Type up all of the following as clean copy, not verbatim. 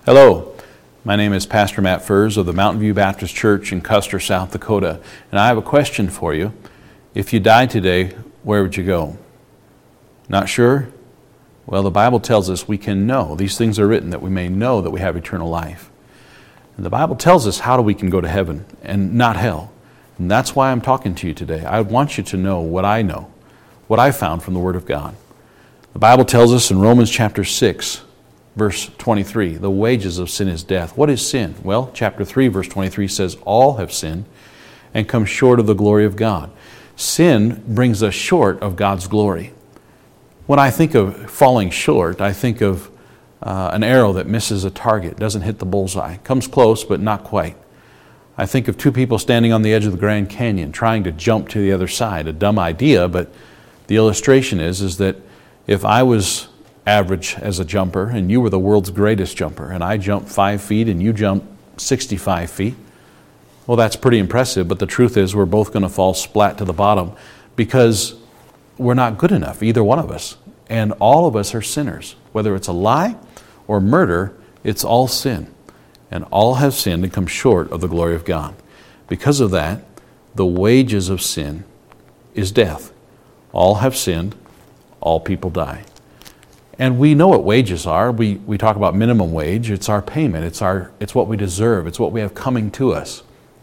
Hello, my name is Pastor Matt Furrs of the Mountain View Baptist Church in Custer, South Dakota, and I have a question for you. If you died today, where would you go? Not sure? Well, the Bible tells us we can know. These things are written that we may know that we have eternal life. And the Bible tells us how we can go to heaven and not hell. And that's why I'm talking to you today. I want you to know, what I found from the Word of God. The Bible tells us in Romans chapter 6, verse 23, the wages of sin is death. What is sin? Well, chapter 3, verse 23 says, all have sinned and come short of the glory of God. Sin brings us short of God's glory. When I think of falling short, I think of an arrow that misses a target, doesn't hit the bullseye. Comes close, but not quite. I think of two people standing on the edge of the Grand Canyon trying to jump to the other side. A dumb idea, but the illustration is that if I was average as a jumper and you were the world's greatest jumper and I jumped 5 feet and you jumped 65 feet, well, that's pretty impressive, but the truth is we're both going to fall splat to the bottom because we're not good enough, either one of us. And all of us are sinners. Whether it's a lie or murder, it's all sin. And all have sinned and come short of the glory of God. Because of that, the wages of sin is death. All have sinned, all people die. And we know what wages are. We talk about minimum wage. It's our payment. It's what we deserve. It's what we have coming to us.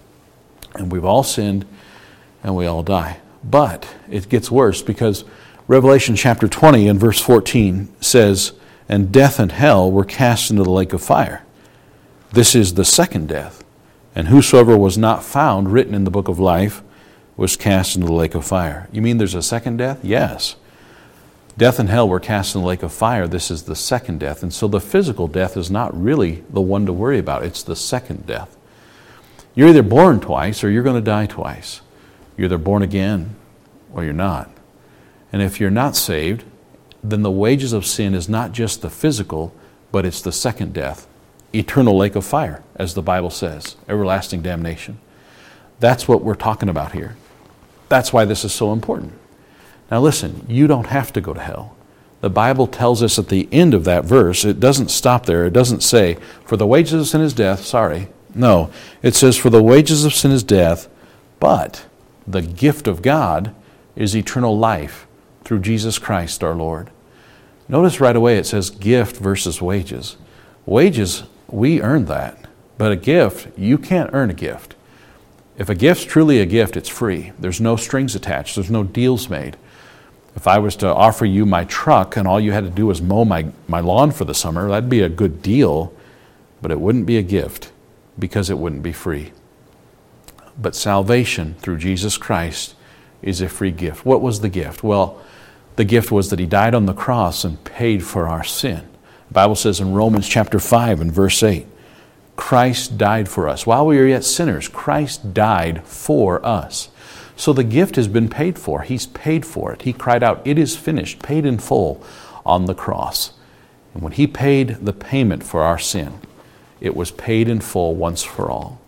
And we've all sinned and we all die. But it gets worse because Revelation chapter 20 and verse 14 says, and death and hell were cast into the lake of fire. This is the second death. And whosoever was not found written in the book of life was cast into the lake of fire. You mean there's a second death? Yes. Death and hell were cast in the lake of fire. This is the second death. And so the physical death is not really the one to worry about. It's the second death. You're either born twice or you're going to die twice. You're either born again or you're not. And if you're not saved, then the wages of sin is not just the physical, but it's the second death. Eternal lake of fire, as the Bible says. Everlasting damnation. That's what we're talking about here. That's why this is so important. Now listen, you don't have to go to hell. The Bible tells us at the end of that verse, it doesn't stop there. It doesn't say, for the wages of sin is death. Sorry. No. It says, for the wages of sin is death, but the gift of God is eternal life through Jesus Christ our Lord. Notice right away it says gift versus wages. Wages, we earn that. But a gift, you can't earn a gift. If a gift's truly a gift, it's free. There's no strings attached. There's no deals made. If I was to offer you my truck and all you had to do was mow my lawn for the summer, that'd be a good deal, but it wouldn't be a gift because it wouldn't be free. But salvation through Jesus Christ is a free gift. What was the gift? Well, the gift was that He died on the cross and paid for our sin. The Bible says in Romans chapter 5 and verse 8, Christ died for us. While we were yet sinners, Christ died for us. So the gift has been paid for. He's paid for it. He cried out, it is finished, paid in full on the cross. And when He paid the payment for our sin, it was paid in full once for all.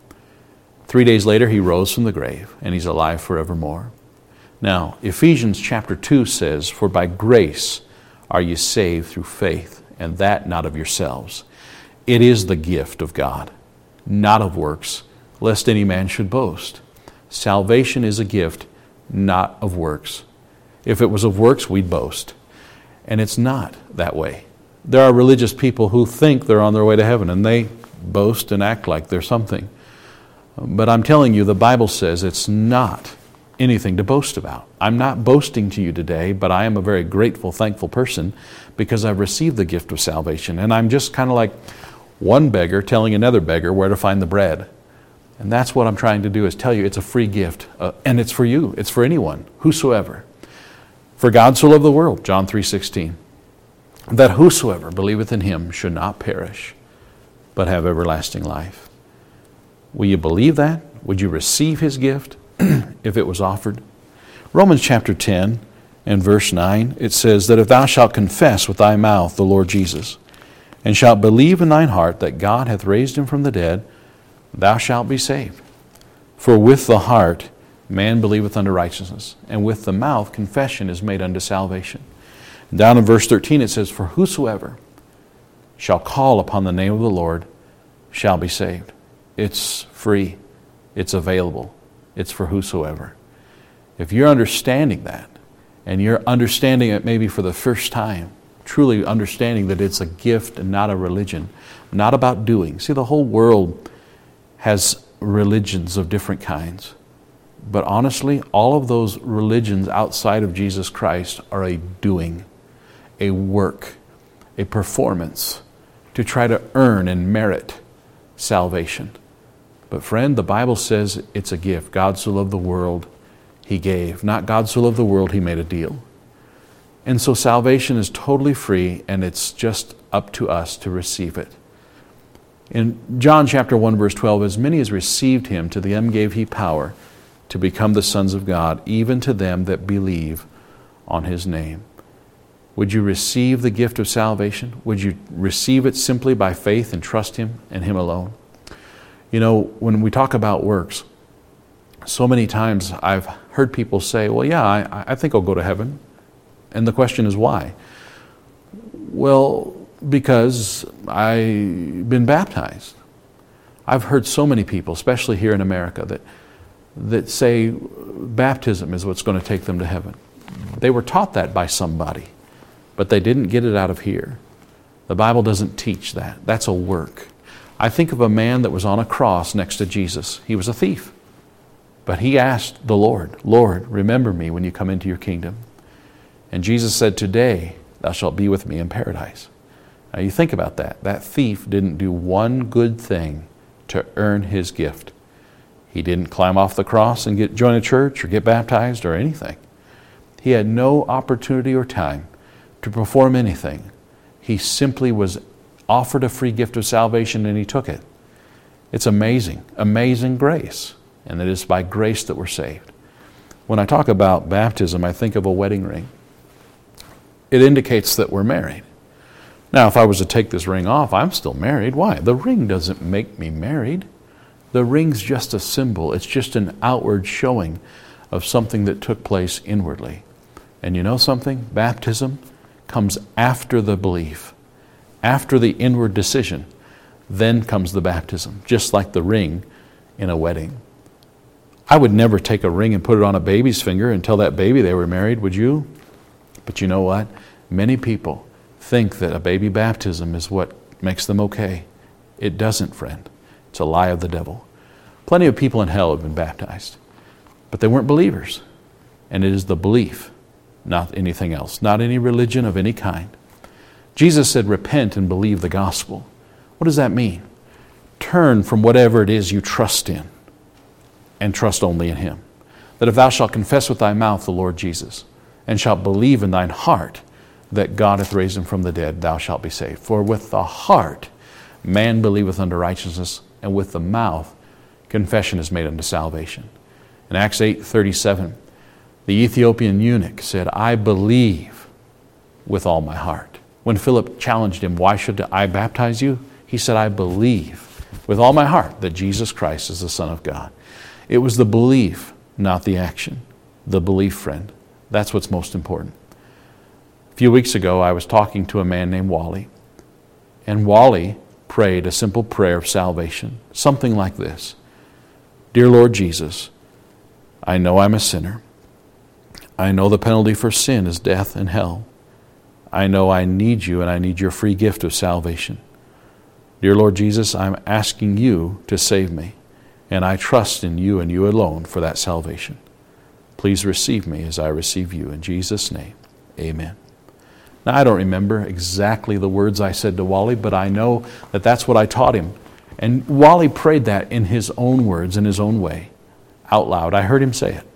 3 days later, He rose from the grave, and He's alive forevermore. Now, Ephesians chapter 2 says, for by grace are you saved through faith, and that not of yourselves. It is the gift of God, not of works, lest any man should boast. Salvation is a gift, not of works. If it was of works, we'd boast. And it's not that way. There are religious people who think they're on their way to heaven, and they boast and act like they're something. But I'm telling you, the Bible says it's not anything to boast about. I'm not boasting to you today, but I am a very grateful, thankful person because I've received the gift of salvation. And I'm just kind of like one beggar telling another beggar where to find the bread. And that's what I'm trying to do, is tell you it's a free gift. And it's for you. It's for anyone, whosoever. For God so loved the world, John 3:16, that whosoever believeth in Him should not perish, but have everlasting life. Will you believe that? Would you receive His gift if it was offered? Romans chapter 10 and verse 9, it says that if thou shalt confess with thy mouth the Lord Jesus, and shalt believe in thine heart that God hath raised Him from the dead, thou shalt be saved. For with the heart man believeth unto righteousness, and with the mouth confession is made unto salvation. And down in verse 13 it says, for whosoever shall call upon the name of the Lord shall be saved. It's free. It's available. It's for whosoever. If you're understanding that, and you're understanding it maybe for the first time, truly understanding that it's a gift and not a religion, not about doing. See, the whole world has religions of different kinds. But honestly, all of those religions outside of Jesus Christ are a doing, a work, a performance to try to earn and merit salvation. But friend, the Bible says it's a gift. God so loved the world, He gave. Not God so loved the world, He made a deal. And so salvation is totally free, and it's just up to us to receive it. In John chapter 1, verse 12, as many as received Him, to them gave He power to become the sons of God, even to them that believe on His name. Would you receive the gift of salvation? Would you receive it simply by faith and trust Him and Him alone? You know, when we talk about works, so many times I've heard people say, well, yeah, I think I'll go to heaven. And the question is why? Well, because I've been baptized. I've heard so many people, especially here in America, that say baptism is what's going to take them to heaven. They were taught that by somebody, but they didn't get it out of here. The Bible doesn't teach that. That's a work. I think of a man that was on a cross next to Jesus. He was a thief. But he asked the Lord, Lord, remember me when you come into your kingdom. And Jesus said, today thou shalt be with me in paradise. Now you think about that. That thief didn't do one good thing to earn his gift. He didn't climb off the cross and join a church or get baptized or anything. He had no opportunity or time to perform anything. He simply was offered a free gift of salvation and he took it. It's amazing, amazing grace. And it is by grace that we're saved. When I talk about baptism, I think of a wedding ring. It indicates that we're married. Now, if I was to take this ring off, I'm still married. Why? The ring doesn't make me married. The ring's just a symbol. It's just an outward showing of something that took place inwardly. And you know something? Baptism comes after the belief, after the inward decision. Then comes the baptism, just like the ring in a wedding. I would never take a ring and put it on a baby's finger and tell that baby they were married, would you? But you know what? Many people think that a baby baptism is what makes them okay. It doesn't, friend. It's a lie of the devil. Plenty of people in hell have been baptized, but they weren't believers. And it is the belief, not anything else, not any religion of any kind. Jesus said, repent and believe the gospel. What does that mean? Turn from whatever it is you trust in and trust only in Him. That if thou shalt confess with thy mouth the Lord Jesus, and shalt believe in thine heart that God hath raised Him from the dead, thou shalt be saved. For with the heart man believeth unto righteousness, and with the mouth confession is made unto salvation. In Acts 8:37, the Ethiopian eunuch said, I believe with all my heart. When Philip challenged him, why should I baptize you? He said, I believe with all my heart that Jesus Christ is the Son of God. It was the belief, not the action. The belief, friend. That's what's most important. A few weeks ago, I was talking to a man named Wally. And Wally prayed a simple prayer of salvation. Something like this. Dear Lord Jesus, I know I'm a sinner. I know the penalty for sin is death and hell. I know I need you and I need your free gift of salvation. Dear Lord Jesus, I'm asking you to save me. And I trust in you and you alone for that salvation. Please receive me as I receive you. In Jesus' name, amen. Now, I don't remember exactly the words I said to Wally, but I know that that's what I taught him. And Wally prayed that in his own words, in his own way, out loud. I heard him say it.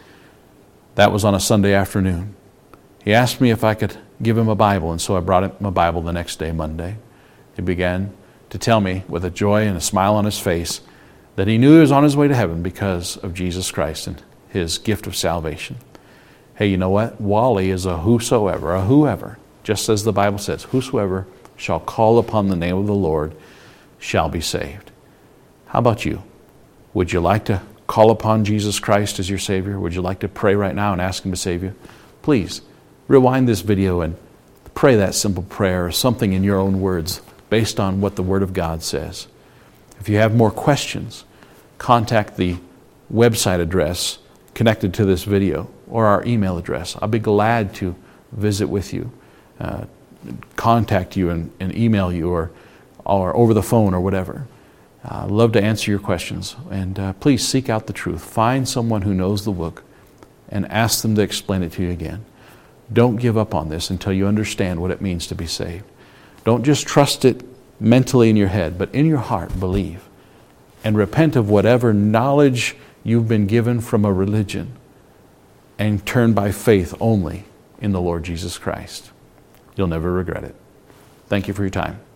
That was on a Sunday afternoon. He asked me if I could give him a Bible, and so I brought him a Bible the next day, Monday. He began to tell me with a joy and a smile on his face that he knew he was on his way to heaven because of Jesus Christ and His gift of salvation. Hey, you know what? Wally is a whoever, just as the Bible says, whosoever shall call upon the name of the Lord shall be saved. How about you? Would you like to call upon Jesus Christ as your Savior? Would you like to pray right now and ask Him to save you? Please, rewind this video and pray that simple prayer or something in your own words based on what the Word of God says. If you have more questions, contact the website address connected to this video or our email address. I'll be glad to visit with you, contact you and email you or over the phone or whatever. I'd love to answer your questions. And please seek out the truth. Find someone who knows the book and ask them to explain it to you again. Don't give up on this until you understand what it means to be saved. Don't just trust it mentally in your head, but in your heart believe. And repent of whatever knowledge you've been given from a religion and turn by faith only in the Lord Jesus Christ. You'll never regret it. Thank you for your time.